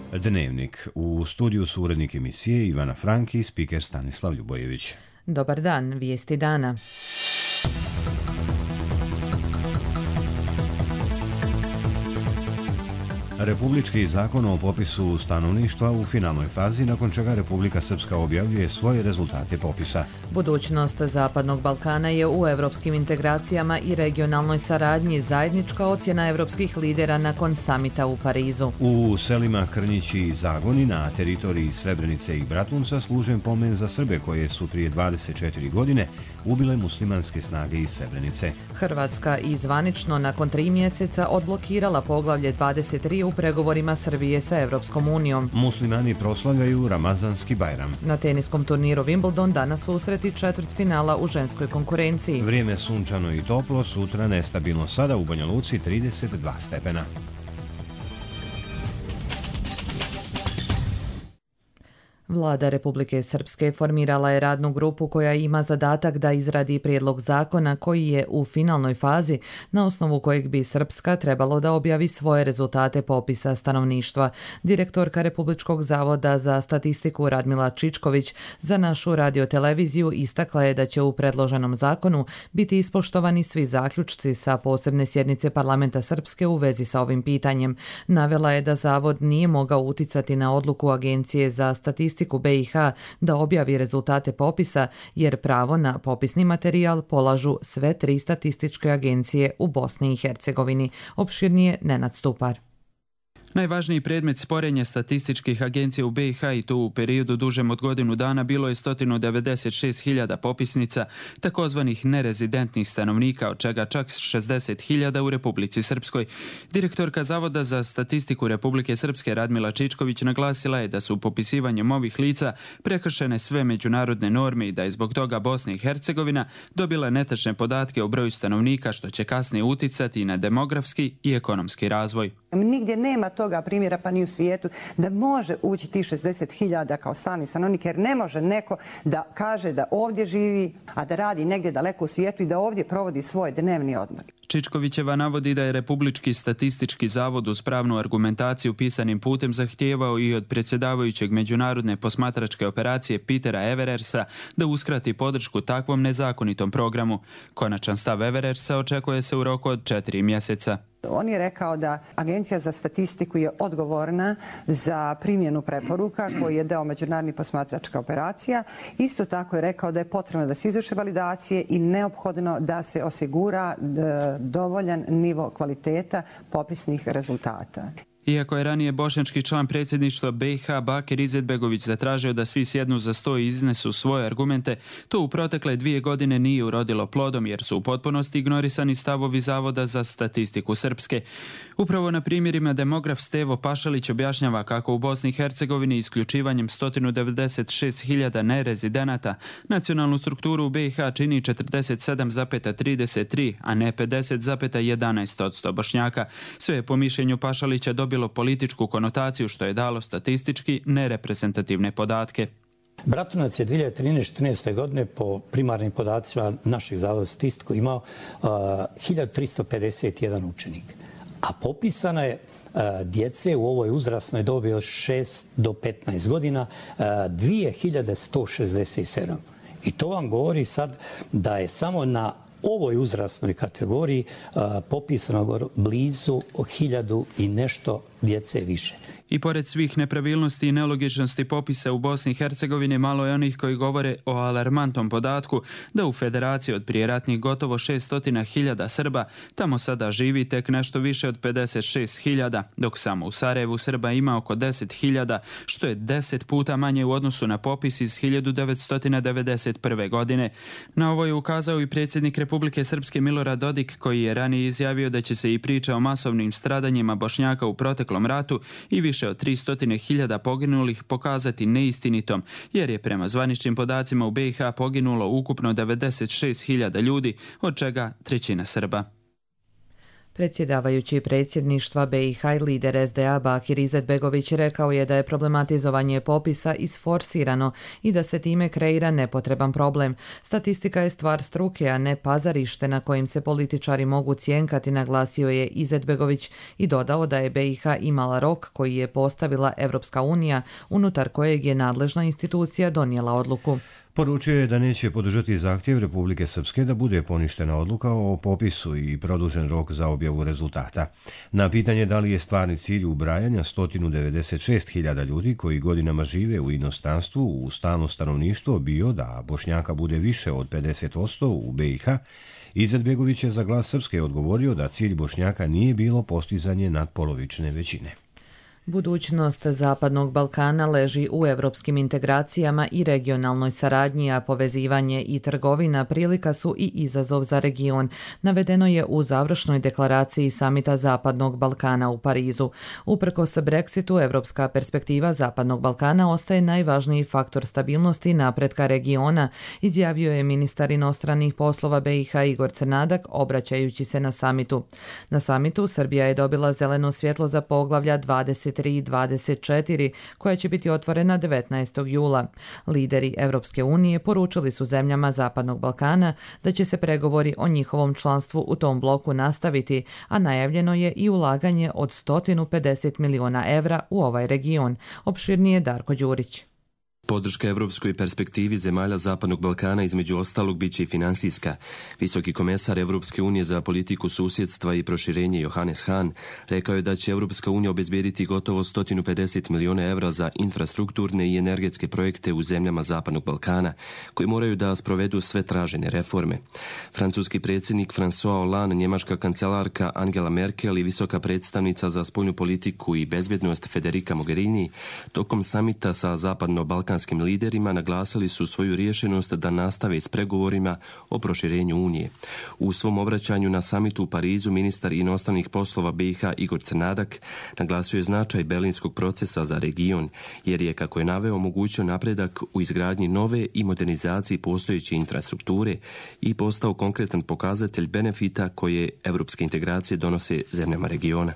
Dnevnik. U studiju su urednik emisije Ivana Franki i spiker Stanislav Ljubojević. Dobar dan, vijesti dana. Republički zakon o popisu stanovništva u finalnoj fazi, nakon čega Republika Srpska objavljuje svoje rezultate popisa. Budućnost Zapadnog Balkana je u evropskim integracijama i regionalnoj saradnji, zajednička ocjena evropskih lidera nakon samita u Parizu. U selima Krnjići i Zagoni na teritoriji Srebrenice i Bratunca služen pomen za Srbe koje su prije 24 godine ubile muslimanske snage iz Srebrenice. Hrvatska i zvanično nakon 3 mjeseca odblokirala poglavlje 23 u pregovorima Srbije sa Evropskom unijom. Muslimani proslavljaju Ramazanski Bajram. Na teniskom turniru Wimbledon danas susreti četvrtfinala u ženskoj konkurenciji. Vrijeme sunčano i toplo, sutra nestabilno, sada u Banja Luci 32 stepena. Vlada Republike Srpske formirala je radnu grupu koja ima zadatak da izradi prijedlog zakona koji je u finalnoj fazi, na osnovu kojeg bi Srpska trebalo da objavi svoje rezultate popisa stanovništva. Direktorka Republičkog zavoda za statistiku Radmila Čičković za našu radioteleviziju istakla je da će u predloženom zakonu biti ispoštovani svi zaključci sa posebne sjednice Parlamenta Srpske u vezi sa ovim pitanjem. Navela je da zavod nije mogao uticati na odluku Agencije za statistiku BiH da objavi rezultate popisa, jer pravo na popisni materijal polažu sve 3 statističke agencije u Bosni i Hercegovini. Opširnije Nenad Stupar. Najvažniji predmet sporenja statističkih agencija u BiH i to u periodu dužem od godinu dana bilo je 196.000 popisnica takozvanih nerezidentnih stanovnika, od čega čak 60.000 u Republici Srpskoj. Direktorka Zavoda za statistiku Republike Srpske Radmila Čičković naglasila je da su popisivanjem ovih lica prekršene sve međunarodne norme i da je zbog toga Bosna i Hercegovina dobila netačne podatke o broju stanovnika, što će kasnije uticati na demografski i ekonomski razvoj. Nigdje nema toga primjera, pa ni u svijetu, da može ući ti 60.000 kao stalni stanovnik, jer ne može neko da kaže da ovdje živi, a da radi negdje daleko u svijetu i da ovdje provodi svoj dnevni odmor. Čičkovićeva navodi da je Republički statistički zavod uz pravnu argumentaciju pisanim putem zahtijevao i od predsjedavajućeg međunarodne posmatračke operacije Petera Everersa da uskrati podršku takvom nezakonitom programu. Konačan stav Everersa očekuje se u roku od 4 mjeseca. On je rekao da Agencija za statistiku je odgovorna za primjenu preporuka koji je dao međunarodni posmatračka operacija. Isto tako je rekao da je potrebno da se izvrše validacije i neophodno da se osigura dovoljan nivo kvaliteta popisnih rezultata. Iako je ranije bošnjački član predsjedništva BiH Bakir Izetbegović zatražio da svi sjednu za sto i iznesu svoje argumente, to u protekle 2 godine nije urodilo plodom jer su u potpunosti ignorisani stavovi Zavoda za statistiku Srpske. Upravo na primjerima demograf Stevo Pašalić objašnjava kako u Bosni i Hercegovini isključivanjem 196.000 nerezidenata nacionalnu strukturu u BiH čini 47,33, a ne 50,11% Bošnjaka. Sve je po mišljenju Pašalića dobilo političku konotaciju, što je dalo statistički nereprezentativne podatke. Bratunac je 2013. godine po primarnim podacima našeg zavoda za statistiku imao 1351 učenik, a popisana je djece u ovoj uzrasnoj dobi od 6 do 15 godina 2167. I to vam govori sad da je samo na ovoj uzrasnoj kategoriji popisano blizu 1000 i nešto djece više. I pored svih nepravilnosti i nelogičnosti popisa u Bosni i Hercegovini, malo je onih koji govore o alarmantnom podatku da u federaciji od prijeratnih gotovo 600.000 Srba tamo sada živi tek nešto više od 56.000, dok samo u Sarajevu Srba ima oko 10.000, što je 10 puta manje u odnosu na popis iz 1991. godine. Na ovo je ukazao i predsjednik Republike Srpske Milorad Dodik, koji je ranije izjavio da će se i priča o masovnim stradanjima Bošnjaka u proteklom ratu i više od 300.000 poginulih pokazati neistinitom, jer je prema zvaničnim podacima u BiH poginulo ukupno 96.000 ljudi, od čega 1/3 Srba. Predsjedavajući predsjedništva BiH i lider SDA Bakir Izetbegović rekao je da je problematizovanje popisa isforsirano i da se time kreira nepotreban problem. Statistika je stvar struke, a ne pazarište na kojim se političari mogu cjenkati, naglasio je Izetbegović i dodao da je BiH imala rok koji je postavila Evropska unija, unutar kojeg je nadležna institucija donijela odluku. Poručio je da neće podržati zahtjev Republike Srpske da bude poništena odluka o popisu i produžen rok za objavu rezultata. Na pitanje da li je stvarni cilj ubrajanja 196.000 ljudi koji godinama žive u inostranstvu u stalno stanovništvo bio da Bošnjaka bude više od 50% u BiH, Izetbegović je za Glas Srpske odgovorio da cilj Bošnjaka nije bilo postizanje nadpolovične većine. Budućnost Zapadnog Balkana leži u evropskim integracijama i regionalnoj saradnji, a povezivanje i trgovina prilika su i izazov za region. Navedeno je u završnoj deklaraciji samita Zapadnog Balkana u Parizu. Uprkos Brexitu, evropska perspektiva Zapadnog Balkana ostaje najvažniji faktor stabilnosti i napretka regiona, izjavio je ministar inostranih poslova BiH Igor Crnadak, obraćajući se na samitu. Na samitu Srbija je dobila zeleno svjetlo za poglavlja 23 i 24, koja će biti otvorena 19. jula. Lideri Evropske unije poručili su zemljama Zapadnog Balkana da će se pregovori o njihovom članstvu u tom bloku nastaviti, a najavljeno je i ulaganje od 150 miliona evra u ovaj region. Opširnije Darko Đurić. Podrška evropskoj perspektivi zemalja Zapadnog Balkana između ostalog biće i finansijska. Visoki komesar Evropske unije za politiku susjedstva i proširenje Johannes Hahn rekao je da će Evropska unija obezbediti gotovo 150 miliona evra za infrastrukturne i energetske projekte u zemljama Zapadnog Balkana, koji moraju da sprovedu sve tražene reforme. Francuski predsjednik François Hollande, njemačka kancelarka Angela Merkel i visoka predstavnica za spoljnu politiku i bezbjednost Federica Mogherini tokom samita sa zapadno-balkanskim liderima naglasili su svoju rješenost da nastave s pregovorima o proširenju Unije. U svom obraćanju na samitu u Parizu ministar inostranih poslova BiH Igor Crnadak naglasio je značaj berlinskog procesa za region, jer je, kako je naveo, omogućio napredak u izgradnji nove i modernizaciji postojeće infrastrukture i postao konkretan pokazatelj benefita koje evropske integracije donose zemljama regiona.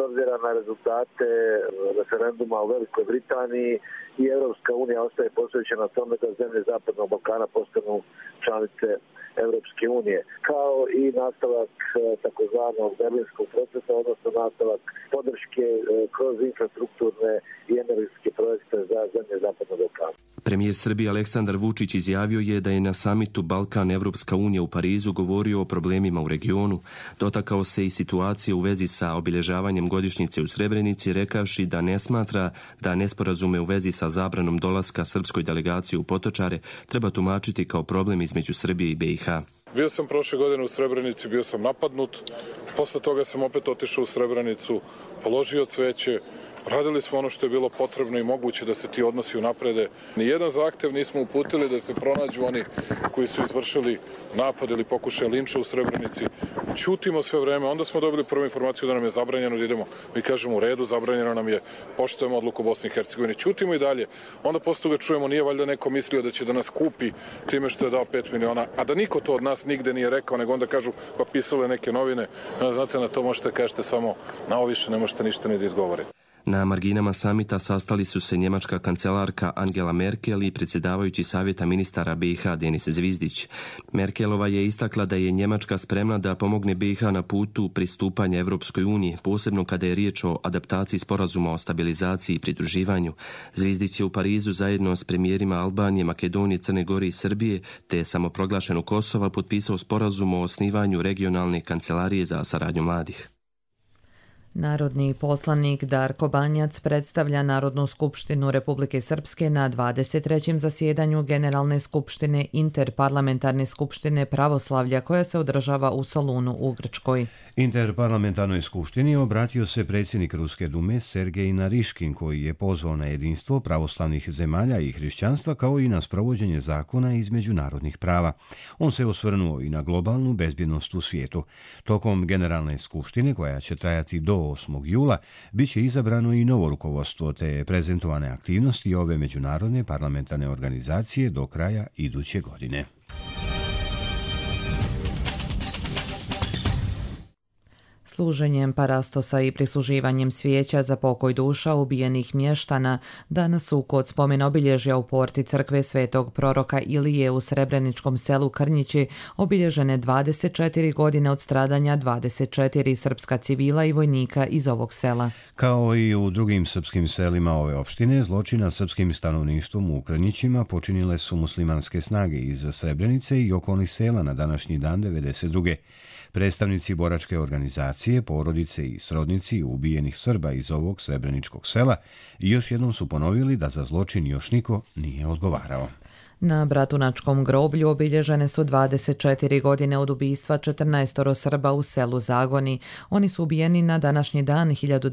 Na rezultate referenduma u Velikoj Britaniji i Evropska unija ostaje posvećena tome da zemlje Zapadnog Balkana postanu članice Evropske unije, kao i nastavak takozvanog berlinskog procesa, odnosno nastavak podrške kroz infrastrukturne i energetske projekte za zemlje Zapadnog Balkana. Premijer Srbije Aleksandar Vučić izjavio je da je na samitu Balkan-Evropska unija u Parizu govorio o problemima u regionu, dotakao se i situacije u vezi sa obilježavanjem godišnjice u Srebrenici, rekavši da ne smatra da nesporazume u vezi sa zabranom dolaska srpskoj delegaciji u Potočare treba tumačiti kao problem između Srbije i BiH. Bio sam prošle godine u Srebrenici, bio sam napadnut, posle toga sam opet otišao u Srebrenicu, položio cveće, radili smo ono što je bilo potrebno i moguće da se ti odnosi unaprede. Nijedan zahtev nismo uputili da se pronađu oni koji su izvršili napad ili pokušaj linča u Srebrenici. Ćutimo sve vreme, onda smo dobili prvu informaciju da nam je zabranjeno da idemo. Mi kažemo u redu, zabranjeno nam je, poštujemo odluku Bosne i Hercegovine. Ćutimo i dalje. Onda posle toga čujemo, nije valjda neko mislio da će da nas kupi time što je dao 5 miliona, a da niko to od nas nigde nije rekao, nego onda kažu pa pisale neke novine. Znate, na to možete kažete samo na ovo više ne možete ništa ni da izgovorite. Na marginama samita sastali su se njemačka kancelarka Angela Merkel i predsjedavajući savjeta ministara BiH Denis Zvizdić. Merkelova je istakla da je Njemačka spremna da pomogne BiH na putu pristupanja Evropskoj uniji, posebno kada je riječ o adaptaciji sporazuma o stabilizaciji i pridruživanju. Zvizdić je u Parizu zajedno s premijerima Albanije, Makedonije, Crne Gore i Srbije te samoproglašenu Kosova potpisao sporazum o osnivanju regionalne kancelarije za saradnju mladih. Narodni poslanik Darko Banjac predstavlja Narodnu skupštinu Republike Srpske na 23. zasjedanju Generalne skupštine Interparlamentarne skupštine pravoslavlja koja se održava u Solunu u Grčkoj. Interparlamentarnoj skupštini obratio se predsjednik Ruske dume Sergej Nariškin, koji je pozvao na jedinstvo pravoslavnih zemalja i hrišćanstva kao i na sprovođenje zakona iz međunarodnih prava. On se osvrnuo i na globalnu bezbjednost u svijetu. Tokom Generalne skupštine, koja će trajati do 8. jula, bit će izabrano i novo rukovodstvo te prezentovane aktivnosti ove međunarodne parlamentarne organizacije do kraja iduće godine. Služenjem parastosa i prisluživanjem svijeća za pokoj duša ubijenih mještana danas su kod spomen obilježja u porti crkve svetog proroka Ilije u srebreničkom selu Krnjići obilježene 24 godine od stradanja 24 srpska civila i vojnika iz ovog sela. Kao i u drugim srpskim selima ove opštine, zločina srpskim stanovništvom u Krnjićima počinile su muslimanske snage iz Srebrenice i okolnih sela na današnji dan 92. Predstavnici boračke organizacije, porodice i srodnici ubijenih Srba iz ovog srebreničkog sela još jednom su ponovili da za zločin još niko nije odgovarao. Na Bratunačkom groblju obilježene su 24 godine od ubistva 14 Srba u selu Zagoni. Oni su ubijeni na današnji dan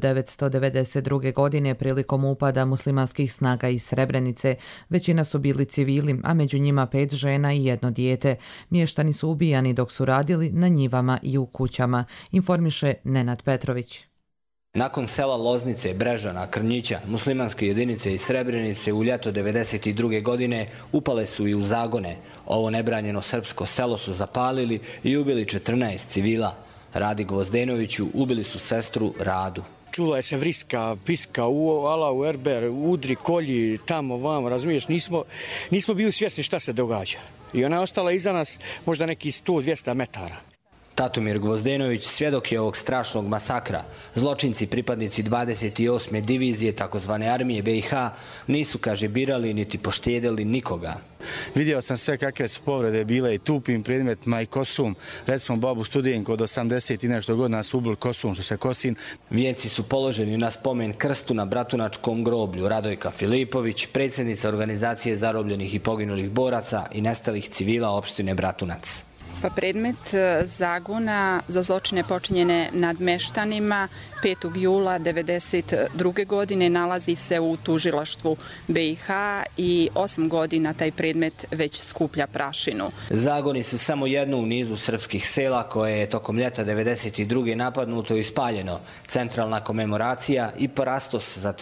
1992. godine prilikom upada muslimanskih snaga iz Srebrenice. Većina su bili civili, a među njima 5 žena i 1 dijete. Mještani su ubijani dok su radili na njivama i u kućama, informiše Nenad Petrović. Nakon sela Loznice, Brežana, Krnjića, muslimanske jedinice iz Srebrenice u ljeto 1992. godine upale su i u Zagone. Ovo nebranjeno srpsko selo su zapalili i ubili 14 civila. Radi Gvozdenoviću ubili su sestru Radu. Čula je se vriska, piska, Alahu Erber, udri, kolji, tamo, vamo, razumiješ, nismo bili svjesni šta se događa. I ona je ostala iza nas možda neki 100-200 metara. Tatomir Gvozdenović svjedok je ovog strašnog masakra. Zločinci, pripadnici 28. divizije takozvane armije BiH nisu, kaže, birali niti poštedjeli nikoga. Vidio sam sve kakve su povrede bile i tupim predmetima i kosum. Recimo babu studijenku od 80 i nešto godina su ubili kosum što se kosin. Vijenci su položeni na spomen krstu na Bratunačkom groblju. Radojka Filipović, predsjednica organizacije zarobljenih i poginulih boraca i nestalih civila opštine Bratunac. Pa predmet Zagona za zločine počinjene nad meštanima 5. jula 1992. godine nalazi se u tužilaštvu BiH i 8 godina taj predmet već skuplja prašinu. Zagoni su samo jedno u nizu srpskih sela koje je tokom ljeta 1992. napadnuto i spaljeno. Centralna komemoracija i parastos za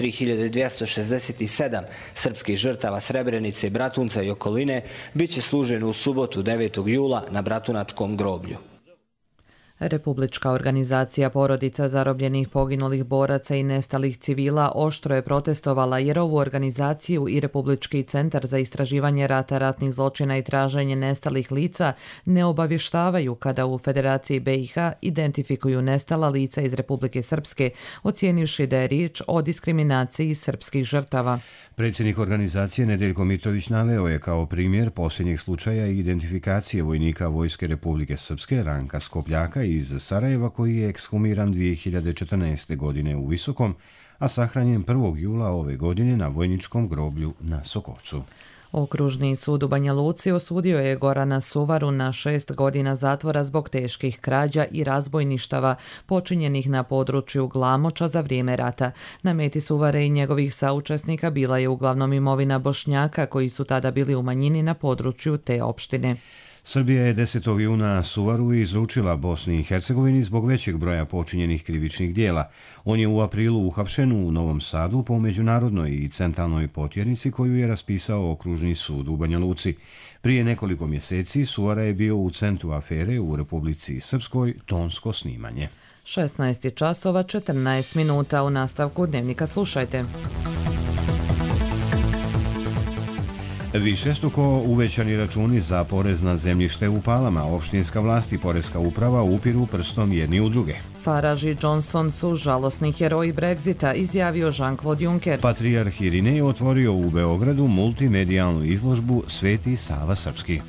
3267 srpskih žrtava Srebrenice, Bratunca i okoline bit će služen u subotu 9. jula na Bratunačkom groblju. Republička organizacija porodica zarobljenih poginulih boraca i nestalih civila oštro je protestovala jer ovu organizaciju i Republički centar za istraživanje rata, ratnih zločina i traženje nestalih lica ne obavještavaju kada u Federaciji BiH identifikuju nestala lica iz Republike Srpske, ocijenivši da je riječ o diskriminaciji srpskih žrtava. Predsjednik organizacije Nedeljko Mitrović naveo je kao primjer posljednjeg slučaja identifikacije vojnika Vojske Republike Srpske Ranka Skopljaka iz Sarajeva koji je ekshumiran 2014. godine u Visokom, a sahranjen 1. jula ove godine na vojničkom groblju na Sokovcu. Okružni sud u Banja Luci osudio je Gorana Suvaru na 6 godina zatvora zbog teških krađa i razbojništava počinjenih na području Glamoča za vrijeme rata. Na meti Suvare i njegovih saučesnika bila je uglavnom imovina Bošnjaka koji su tada bili u manjini na području te opštine. Srbija je 10. juna Suvaru izručila Bosni i Hercegovini zbog većeg broja počinjenih krivičnih dijela. On je u aprilu uhapšen u Novom Sadu po međunarodnoj i centralnoj potjernici koju je raspisao Okružni sud u Banja Luci. Prije nekoliko mjeseci Suvara je bio u centru afere u Republici Srpskoj, tonsko snimanje. 16 časova 14 minuta u nastavku Dnevnika slušajte. Višestruko uvećani računi za porez na zemljište u Palama, opštinska vlast i poreska uprava upiru prstom jedni u druge. Farage i Johnson su žalosni heroji Brexita, izjavio Jean-Claude Juncker. Patrijarh Irinej otvorio u Beogradu multimedijalnu izložbu Sveti Sava Srpski.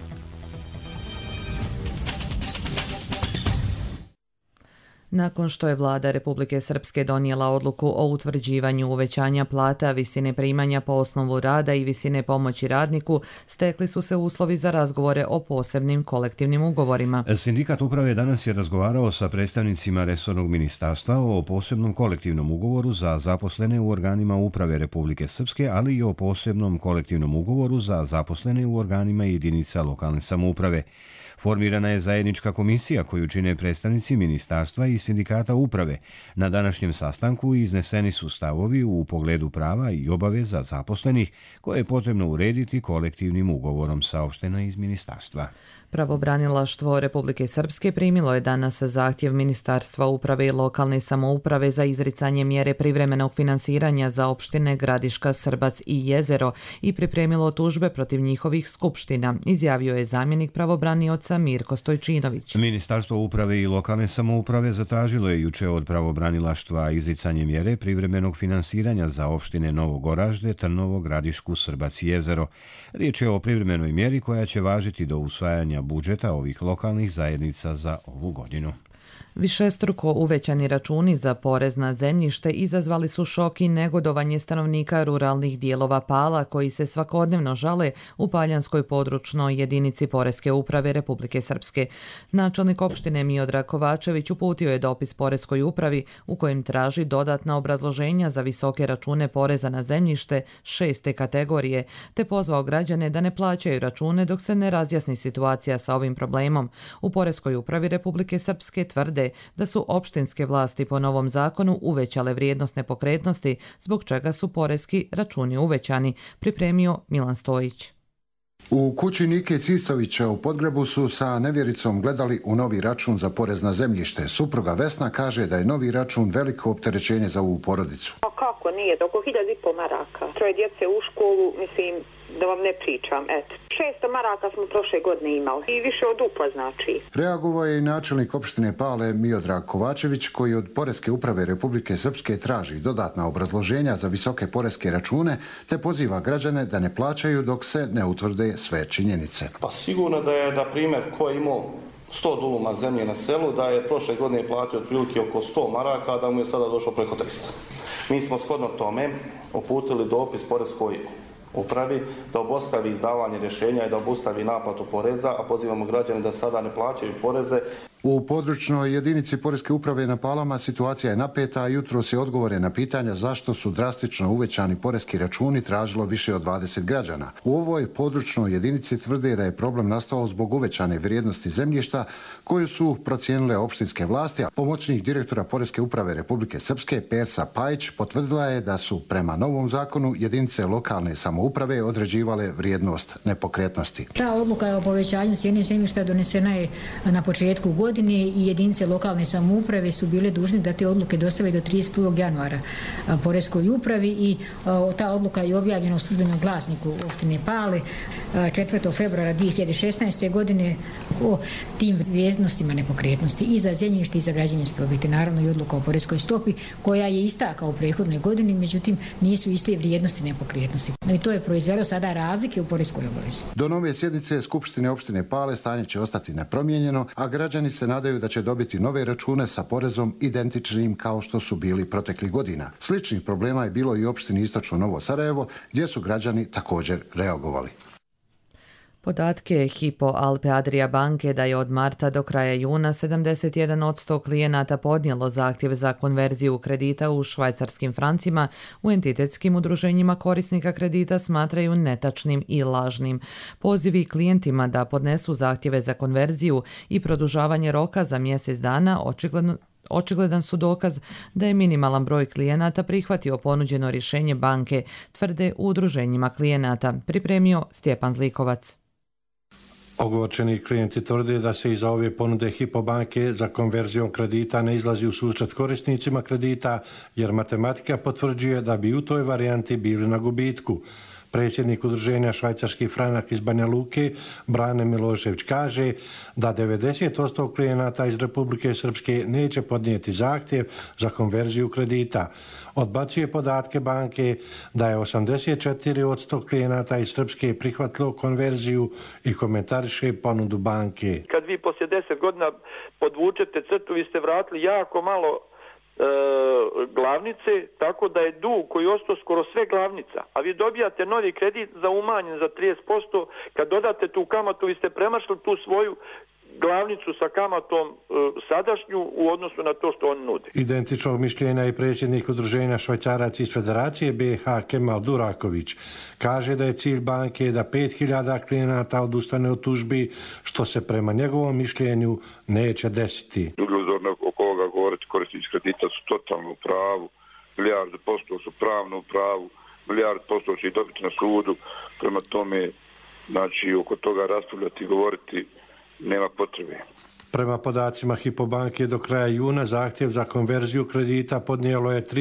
Nakon što je vlada Republike Srpske donijela odluku o utvrđivanju uvećanja plata, visine primanja po osnovu rada i visine pomoći radniku, stekli su se uslovi za razgovore o posebnim kolektivnim ugovorima. Sindikat uprave danas je razgovarao sa predstavnicima resornog ministarstva o posebnom kolektivnom ugovoru za zaposlene u organima uprave Republike Srpske, ali i o posebnom kolektivnom ugovoru za zaposlene u organima jedinica lokalne samouprave. Formirana je zajednička komisija koju čine predstavnici ministarstva i sindikata uprave. Na današnjem sastanku izneseni su stavovi u pogledu prava i obaveza zaposlenih koje je potrebno urediti kolektivnim ugovorom, saopšteno iz ministarstva. Pravobranilaštvo Republike Srpske primilo je danas zahtjev Ministarstva uprave i lokalne samouprave za izricanje mjere privremenog finansiranja za opštine Gradiška, Srbac i Jezero i pripremilo tužbe protiv njihovih skupština, izjavio je zamjenik pravobranioca Mirko Stojčinović. Ministarstvo uprave i lokalne samouprave zatražilo je juče od pravobranilaštva izricanje mjere privremenog finansiranja za opštine Novo Goražde, Trnovo, Gradišku, Srbac i Jezero. Riječ je o privremenoj mjeri koja će važiti do usvajanja budžeta ovih lokalnih zajednica za ovu godinu. Višestruko uvećani računi za porez na zemljište izazvali su šok i negodovanje stanovnika ruralnih dijelova Pala koji se svakodnevno žale u Paljanskoj područnoj jedinici Poreske uprave Republike Srpske. Načelnik opštine Miodrag Kovačević uputio je dopis Poreskoj upravi u kojem traži dodatna obrazloženja za visoke račune poreza na zemljište 6. kategorije, te pozvao građane da ne plaćaju račune dok se ne razjasni situacija sa ovim problemom. U Poreskoj upravi Republike Srpske tvrde da su opštinske vlasti po novom zakonu uvećale vrijednost nepokretnosti, zbog čega su poreski računi uvećani, pripremio Milan Stojić. U kući Nike Cisovića u Podgrebu su sa nevjericom gledali u novi račun za porez na zemljište. Supruga Vesna kaže da je novi račun veliko opterećenje za ovu porodicu. Kako nije, oko 1.500 maraka. 3 djece u školu, mislim, da vam ne pričam, eto. 600 maraka smo prošle godine imali i više od upla, znači. Reagovao je i načelnik opštine Pale Miodrag Kovačević, koji od Poreske uprave Republike Srpske traži dodatna obrazloženja za visoke poreske račune, te poziva građane da ne plaćaju dok se ne utvrde sve činjenice. Pa sigurno da je, na primjer, ko je imao 100 duluma zemlje na selu, da je prošle godine platio otprilike oko 100 maraka, da mu je sada došlo preko 300. Mi smo shodno tome uputili dopis Poreskoj upravi da obustavi izdavanje rješenja i da obustavi naplatu poreza, a pozivamo građane da sada ne plaćaju poreze. U područnoj jedinici Poreske uprave na Palama situacija je napeta, a jutro se odgovore na pitanja zašto su drastično uvećani poreski računi tražilo više od 20 građana. U ovoj područnoj jedinici tvrde da je problem nastao zbog uvećane vrijednosti zemljišta koju su procijenile opštinske vlasti, a pomoćnik direktora Poreske uprave Republike Srpske Persa Pajić potvrdila je da su prema novom zakonu jedinice lokalne samouprave određivale vrijednost nepokretnosti. Ta odluka o povećanju cijene zemljišta donesena je na početku godine i jedinice lokalne samouprave su bile dužne da te odluke dostave do 31. januara Poreskoj upravi i ta odluka je objavljena u službenom glasniku opštine Pale 4. februara 2016. godine o tim vrijednostima nepokretnosti i za zemljište i za građevinske objekte. Naravno i odluka o poreskoj stopi koja je ista kao u prethodnoj godini, međutim nisu iste vrijednosti nepokretnosti. I to je proizvelo sada razlike u poreskoj obavezi. Do nove sjednice Skupštine opštine Pale stanje će ostati nepromijenjeno, a građani se nadaju da će dobiti nove račune sa porezom identičnim kao što su bili proteklih godina. Sličnih problema je bilo i u opštini Istočno Novo Sarajevo, gdje su građani također reagovali. Podatke Hypo Alpe Adria banke da je od marta do kraja juna 71% klijenata podnijelo zahtjev za konverziju kredita u švajcarskim francima, u entitetskim udruženjima korisnika kredita smatraju netačnim i lažnim. Pozivi klijentima da podnesu zahtjeve za konverziju i produžavanje roka za mjesec dana očigledan su dokaz da je minimalan broj klijenata prihvatio ponuđeno rješenje banke, tvrde u udruženjima klijenata, pripremio Stjepan Zlikovac. Ogorčeni klijenti tvrde da se iza ove ponude Hypo banke za konverzijom kredita ne izlazi u susret korisnicima kredita, jer matematika potvrđuje da bi u toj varijanti bili na gubitku. Predsjednik udruženja Švajcarski franak iz Banja Luke, Brane Milošević, kaže da 90% klijenata iz Republike Srpske neće podnijeti zahtjev za konverziju kredita. Odbacuje podatke banke da je 84% klijenata iz Srpske prihvatilo konverziju i komentariše ponudu banke. Kad vi poslije 10 godina podvučete crtu, vi ste vratili jako malo glavnice, tako da je dug koji je ostao skoro sve glavnica, a vi dobijate novi kredit za umanjen za 30%, kad dodate tu kamatu vi ste premašli tu svoju glavnicu sa kamatom sadašnju u odnosu na to što on nudi. Identičnog mišljenja i predsjednik udruženja Švajcaraca iz Federacije BiH Kemal Duraković kaže da je cilj banke da 5000 klijenata odustane od tužbi, što se prema njegovom mišljenju neće desiti. Iluzorno ovoga govoriti, korisnici kredita su totalno u pravu, 1.000% su pravno u pravu, 1.000% će i dobiti na sudu, prema tome, znači, oko toga raspravljati i govoriti nema potrebe. Prema podacima Hypo banke do kraja juna zahtjev za konverziju kredita podnijelo je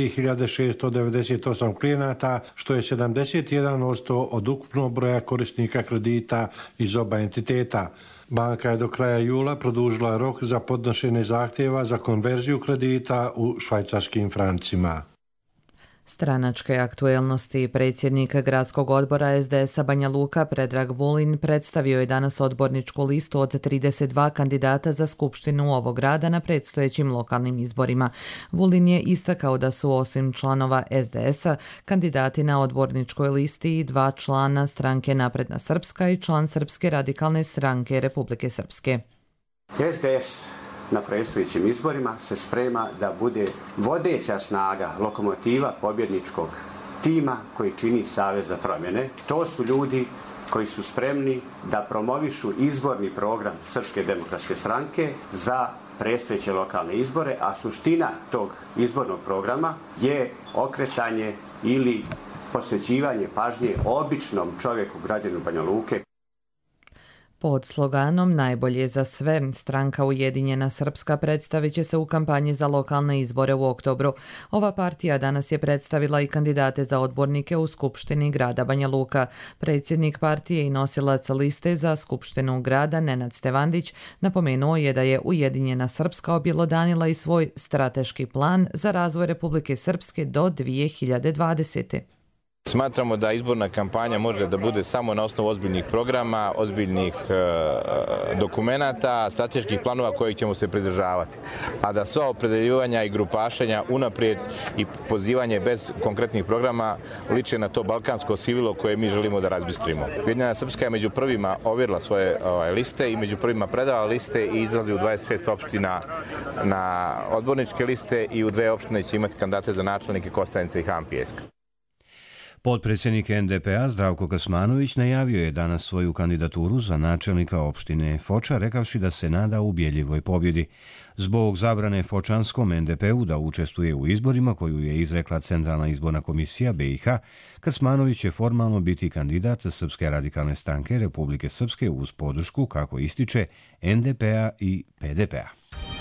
3.698 klijenata, što je 71% od ukupnog broja korisnika kredita iz oba entiteta. Banka je do kraja jula produžila rok za podnošenje zahtjeva za konverziju kredita u švajcarskim francima. Stranačke aktuelnosti. Predsjednik gradskog odbora SDS-a Banja Luka Predrag Vulin predstavio je danas odborničku listu od 32 kandidata za skupštinu ovog grada na predstojećim lokalnim izborima. Vulin je istakao da su osim članova SDS-a kandidati na odborničkoj listi i 2 člana stranke Napredna Srpska i član Srpske radikalne stranke Republike Srpske. SDS na predstojećim izborima se sprema da bude vodeća snaga, lokomotiva pobjedničkog tima koji čini Savez za promjene. To su ljudi koji su spremni da promovišu izborni program Srpske demokratske stranke za predstojeće lokalne izbore, a suština tog izbornog programa je okretanje ili posvećivanje pažnje običnom čovjeku, građaninu Banja Luke. Pod sloganom Najbolje za sve, stranka Ujedinjena Srpska predstavit će se u kampanji za lokalne izbore u oktobru. Ova partija danas je predstavila i kandidate za odbornike u Skupštini grada Banja Luka. Predsjednik partije i nosilac liste za Skupštinu grada Nenad Stevandić napomenuo je da je Ujedinjena Srpska objelodanila i svoj strateški plan za razvoj Republike Srpske do 2020. Smatramo da izborna kampanja može da bude samo na osnovu ozbiljnih programa, ozbiljnih dokumenata, strateških planova kojih ćemo se pridržavati. A da sva opredeljivanja i grupašenja unaprijed i pozivanje bez konkretnih programa liče na to balkansko sivilo koje mi želimo da razbistrimo. Ujedinjena Srpska je među prvima ovjerila svoje liste i među prvima predala liste i izlazi u 26 opština na odborničke liste i u 2 opštine će imati kandidate za načelnike Kostajnice i Han Pijeska. Potpredsjednik NDP-a Zdravko Kasmanović najavio je danas svoju kandidaturu za načelnika opštine Foča, rekavši da se nada ubjedljivoj pobjedi. Zbog zabrane Fočanskom NDP-u da učestvuje u izborima koju je izrekla Centralna izborna komisija BiH, Kasmanović će formalno biti kandidat Srpske radikalne stranke Republike Srpske uz podršku, kako ističe, NDP-a i PDP-a.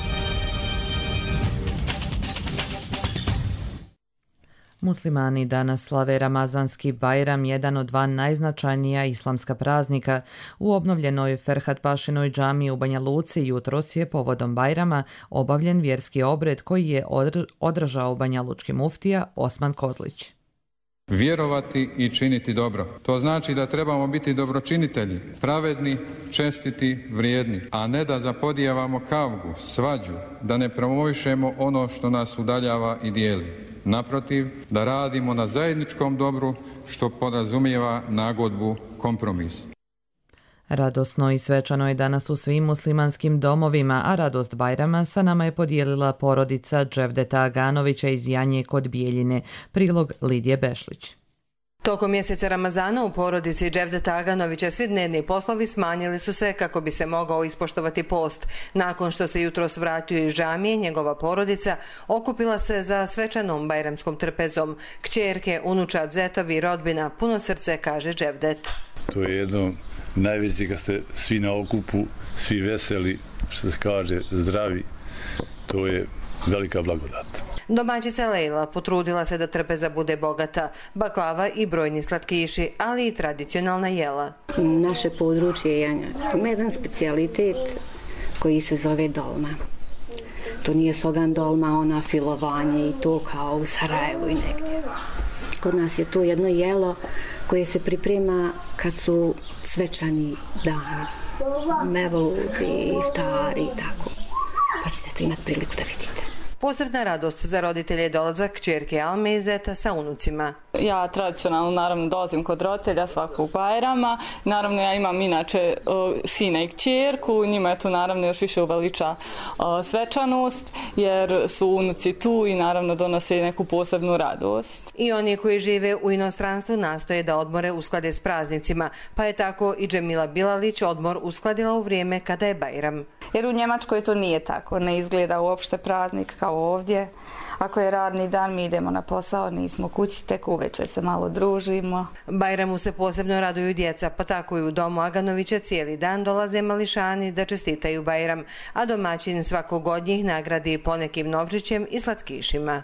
Muslimani danas slave Ramazanski Bajram, jedan od 2 najznačajnija islamska praznika. U obnovljenoj Ferhat Pašinoj džamiji u Banja Luci jutros je povodom Bajrama obavljen vjerski obred koji je održao banjalučki muftija Osman Kozlić. Vjerovati i činiti dobro. To znači da trebamo biti dobročinitelji, pravedni, čestiti, vrijedni, a ne da zapodijevamo kavgu, svađu, da ne promovišemo ono što nas udaljava i dijeli. Naprotiv, da radimo na zajedničkom dobru što podrazumijeva nagodbu, kompromis. Radosno i svečano je danas u svim muslimanskim domovima, a radost Bajrama sa nama je podijelila porodica Dževdeta Aganovića iz Janje kod Bijeljine. Prilog Lidije Bešlić. Tokom mjeseca Ramazana u porodici Dževdeta Aganovića svi dnevni poslovi smanjili su se kako bi se mogao ispoštovati post. Nakon što se jutros vratio iz džamije, njegova porodica okupila se za svečanom bajramskom trpezom. Kćerke, unučad, zetovi i rodbina, puno srce, kaže Dževdet. To je jedno najveće kad ste svi na okupu, svi veseli, što se kaže, zdravi. To je velika blagodat. Domaćica Lejla potrudila se da trpeza bude bogata, baklava i brojni slatkiši, ali i tradicionalna jela. Naše područje Janja ima jedan specijalitet koji se zove dolma. To nije sogan dolma, ona filovanje i to kao u Sarajevu i negdje. Kod nas je to jedno jelo koje se priprema kad su svečani dani. Mevlud i iftari i tako. Pa ćete to imati priliku da vidite. Posebna radost za roditelje je dolazak kćerke Alme iz Zeta sa unucima. Ja tradicionalno naravno dolazim kod roditelja svakog Bajrama. Naravno ja imam inače sina i kćerku, njima je tu naravno još više uveliča svečanost jer su unuci tu i naravno donose neku posebnu radost. I oni koji žive u inostranstvu nastoje da odmore usklade s praznicima, pa je tako i Džemila Bilalić odmor uskladila u vrijeme kada je Bajram. Jer u Njemačkoj to nije tako, ne izgleda uopšte praznik kao ovdje. Ako je radni dan, mi idemo na posao, nismo kući, tek uveče se malo družimo. Bajramu se posebno raduju djeca, pa tako i u domu Aganovića cijeli dan dolaze mališani da čestitaju Bajram, a domaćin svakog od njih nagradi ponekim novčićem i slatkišima.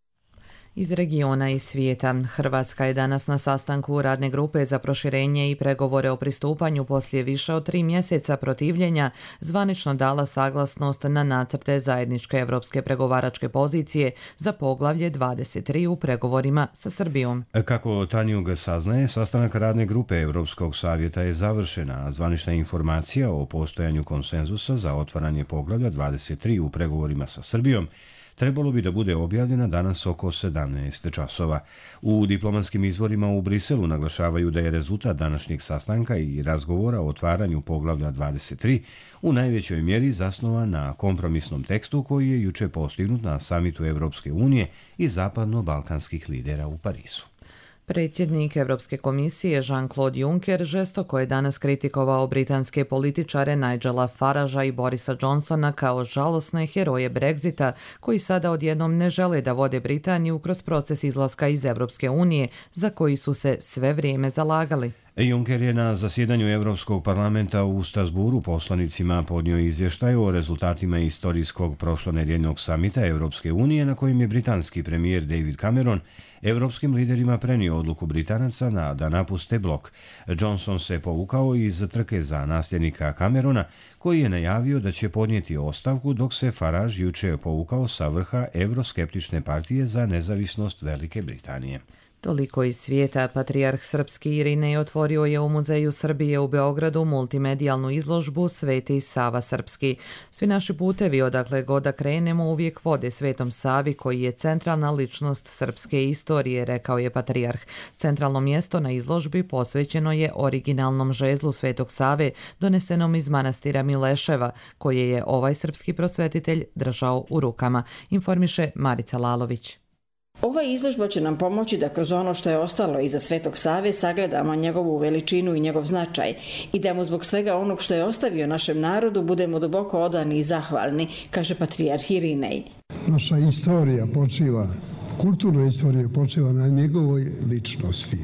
Iz regiona i svijeta. Hrvatska je danas na sastanku radne grupe za proširenje i pregovore o pristupanju poslije više od 3 mjeseca protivljenja zvanično dala saglasnost na nacrte zajedničke evropske pregovaračke pozicije za poglavlje 23 u pregovorima sa Srbijom. Kako Tanjug saznaje, sastanak radne grupe Europskog savjeta je završena, a zvanična informacija o postojanju konsenzusa za otvaranje poglavlja 23 u pregovorima sa Srbijom trebalo bi da bude objavljena danas oko 17 časova. U diplomatskim izvorima u Briselu naglašavaju da je rezultat današnjeg sastanka i razgovora o otvaranju poglavlja 23 u najvećoj mjeri zasnovan na kompromisnom tekstu koji je juče postignut na samitu Evropske unije i zapadno-balkanskih lidera u Parizu. Predsjednik Europske komisije Jean-Claude Juncker žestoko je danas kritikovao britanske političare Nigela Faragea i Borisa Johnsona kao žalosne heroje Brexita, koji sada odjednom ne žele da vode Britaniju kroz proces izlaska iz Europske unije, za koji su se sve vrijeme zalagali. Juncker je na zasjedanju Europskog parlamenta u Strasbourgu poslanicima podnio izvještaj o rezultatima istorijskog prošlonedjeljnog samita Europske unije na kojem je britanski premijer David Cameron europskim liderima prenio odluku Britanaca da napuste blok. Johnson se povukao iz trke za nasljednika Camerona, koji je najavio da će podnijeti ostavku, dok se Farage juče povukao sa vrha Euroskeptične partije za nezavisnost Velike Britanije. Toliko iz svijeta. Patrijarh srpski Irinej otvorio je u Muzeju Srbije u Beogradu multimedijalnu izložbu Sveti Sava Srpski. Svi naši putevi odakle god da krenemo uvijek vode Svetom Savi, koji je centralna ličnost srpske istorije, rekao je patrijarh. Centralno mjesto na izložbi posvećeno je originalnom žezlu Svetog Save donesenom iz manastira Mileševa, koje je ovaj srpski prosvetitelj držao u rukama, informiše Marica Lalović. Ova izložba će nam pomoći da kroz ono što je ostalo iza Svetog Save sagledamo njegovu veličinu i njegov značaj i da mu zbog svega onog što je ostavio našem narodu budemo duboko odani i zahvalni, kaže patrijarh Irinej. Naša istorija počiva, kulturna istorija počiva na njegovoj ličnosti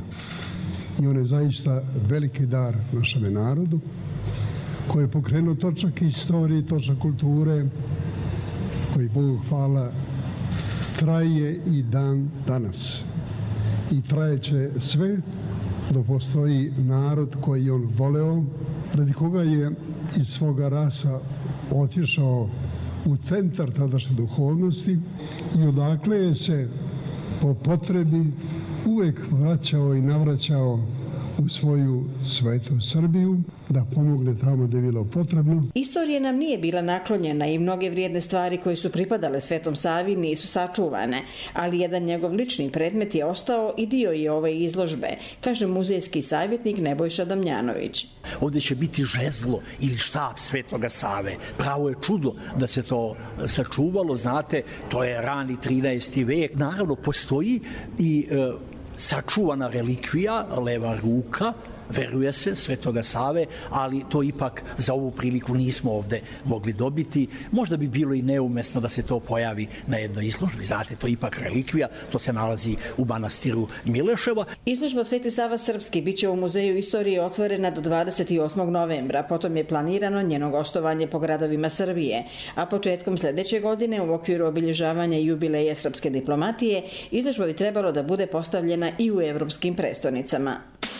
i on je zaista veliki dar našem narodu koji je pokrenuo točak istorije, točak kulture, koji Bogu hvala traje i dan danas i trajeće sve dok postoji narod koji je on voleo, radi koga je iz svoga rasa otišao u centar tadašnje duhovnosti i odakle je se po potrebi uvek vraćao i navraćao u svoju svetu Srbiju, da pomogne tamo gdje je bilo potrebno. Istorija nam nije bila naklonjena i mnoge vrijedne stvari koje su pripadale Svetom Savi nisu sačuvane, ali jedan njegov lični predmet je ostao i dio je ove izložbe, kaže muzejski savjetnik Nebojša Damjanović. Ovdje će biti žezlo ili štap Svetoga Save. Pravo je čudo da se to sačuvalo, znate, to je rani 13. vek. Naravno, postoji i sačuvana relikvija, leva ruka, veruje se, Svetoga Save, ali to ipak za ovu priliku nismo ovde mogli dobiti. Možda bi bilo i neumesno da se to pojavi na jednoj izložbi. Znate, to je ipak relikvija, to se nalazi u manastiru Mileševa. Izložba Sveti Sava Srpski biće u Muzeju istorije otvorena do 28. novembra, potom je planirano njeno gostovanje po gradovima Srbije, a početkom sljedeće godine u okviru obilježavanja jubileja srpske diplomatije izložba bi trebalo da bude postavljena i u evropskim prestonicama.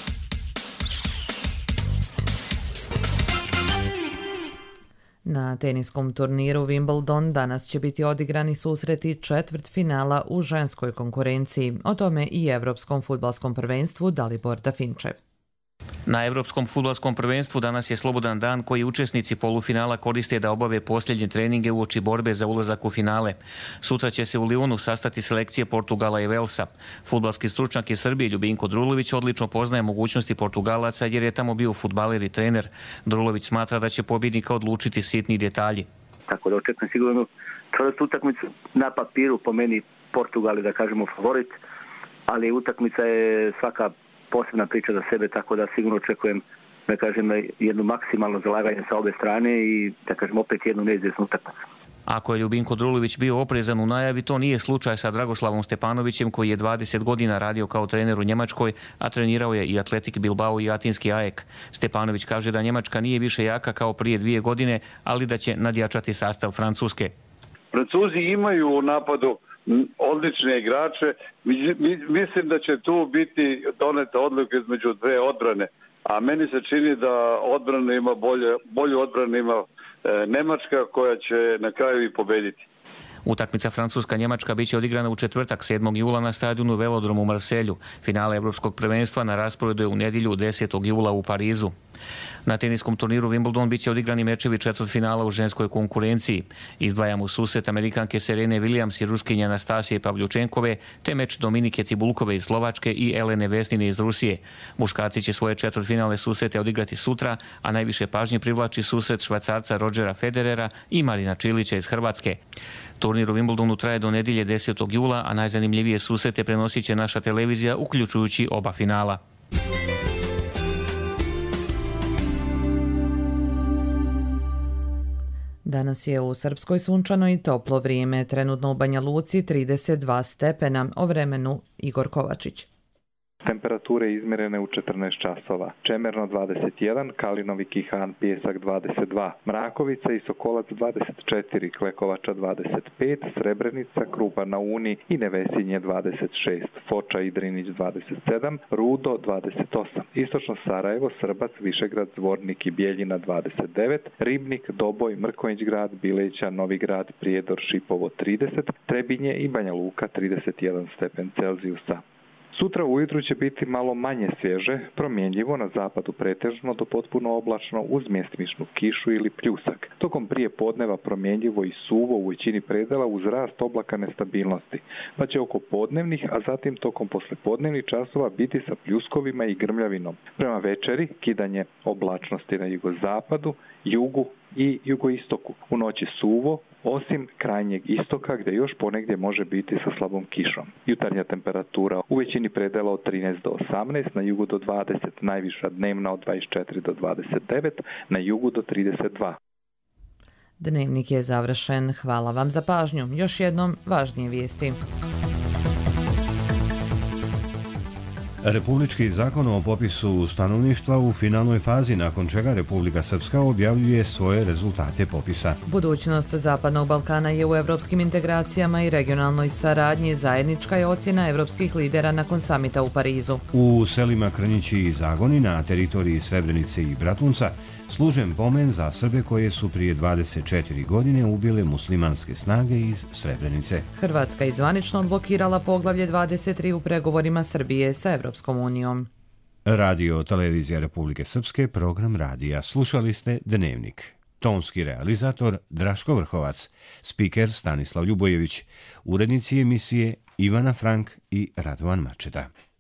Na teniskom turniru Wimbledon danas će biti odigrani susreti četvrtfinala u ženskoj konkurenciji, o tome i Evropskom fudbalskom prvenstvu Dalibor Dafinčev. Na Evropskom fudbalskom prvenstvu danas je slobodan dan koji učesnici polufinala koriste da obave posljednje treninge uoči borbe za ulazak u finale. Sutra će se u Lionu sastati selekcije Portugala i Velsa. Fudbalski stručnjak iz Srbije Ljubinko Drulović odlično poznaje mogućnosti Portugalaca jer je tamo bio fudbaler i trener. Drulović smatra da će pobjednika odlučiti sitni detalji. Tako da očekujem sigurno čvrstu utakmicu. Na papiru po meni Portugal je, da kažemo, favorit, ali utakmica je svaka posebna priča za sebe, tako da sigurno očekujem, da kažem, jedno maksimalno zalaganje sa obe strane i, da kažem, opet jednu neizvjesnu utakmicu. Ako je Ljubinko Drulović bio oprezan u najavi, to nije slučaj sa Dragoslavom Stepanovićem koji je 20 godina radio kao trener u Njemačkoj, a trenirao je i Atletik Bilbao i Atinski AEK. Stepanović kaže da Njemačka nije više jaka kao prije 2 godine, ali da će nadjačati sastav Francuske. Francuzi imaju u napadu odlične igrače. Mislim da će tu biti doneta odluka između 2 odbrane, a meni se čini da odbrana ima bolju odbranu ima Nemačka koja će na kraju i pobediti. Utakmica Francuska-Njemačka biće odigrana u četvrtak 7. jula na stadionu Velodrom u Marselju. Finale Evropskog prvenstva na rasporedu je u nedjelju 10. jula u Parizu. Na teniskom turniru Wimbledon biće odigrani mečevi četvrtfinala u ženskoj konkurenciji. Izdvajamo susret Amerikanke Serene Williams i Ruskinje Anastasije Pavljučenkove, te meč Dominike Cibulkove iz Slovačke i Elene Vesnine iz Rusije. Muškarci će svoje četvrtfinalne susrete odigrati sutra, a najviše pažnje privlači susret Švajcarca Rodgera Federera i Marina Čilića iz Hrvatske. Turnir u Wimbledonu traje do nedjelje 10. jula, a najzanimljivije susrete prenosit će naša televizija, uključujući oba finala. Danas je u Srpskoj sunčano i toplo vrijeme, trenutno u Banja Luci 32 stepena, o vremenu Igor Kovačić. Temperature izmjerene u 14 časova. Čemerno 21, Kalinovi Kihan Pijesak 22, Mrakovica i Sokolac 24, Klekovača 25, Srebrenica, Krupa na Uni i Nevesinje 26, Foča i Drinić 27, Rudo 28, Istočno Sarajevo, Srbac, Višegrad, Zvornik i Bijeljina 29, Ribnik, Doboj, Mrkonjić grad, Bileća, Novi grad, Prijedor, Šipovo 30, Trebinje i Banja Luka 31 stepen Celzijusa. Sutra ujutru će biti malo manje svježe, promjenjivo na zapadu pretežno do potpuno oblačno uz mjestimičnu kišu ili pljusak. Tokom prije podneva promjenjivo i suvo u većini predela uz rast oblaka nestabilnosti, pa će oko podnevnih, a zatim tokom poslijepodnevnih časova biti sa pljuskovima i grmljavinom. Prema večeri kidanje oblačnosti na jugozapadu, jugu i jugoistoku. U noći suvo, osim krajnjeg istoka gdje još ponegdje može biti sa slabom kišom. Jutarnja temperatura u većini predela od 13 do 18, na jugu do 20, najviša dnevna od 24 do 29, na jugu do 32. Dnevnik je završen. Hvala vam za pažnju. Još jednom važnije vijesti. Republički zakon o popisu stanovništva u finalnoj fazi, nakon čega Republika Srpska objavljuje svoje rezultate popisa. Budućnost Zapadnog Balkana je u evropskim integracijama i regionalnoj saradnji. Zajednička je ocjena evropskih lidera nakon samita u Parizu. U selima Krnjići i Zagoni na teritoriji Srebrenice i Bratunca služen pomen za Srbe koje su prije 24 godine ubile muslimanske snage iz Srebrenice. Hrvatska je zvanično odblokirala poglavlje 23 u pregovorima Srbije sa Evropskom unijom. Radio Televizija Republike Srpske, program radija. Slušali ste Dnevnik. Tonski realizator Draško Vrhovac, spiker Stanislav Ljubojević, urednici emisije Ivana Frank i Radovan Mačeta.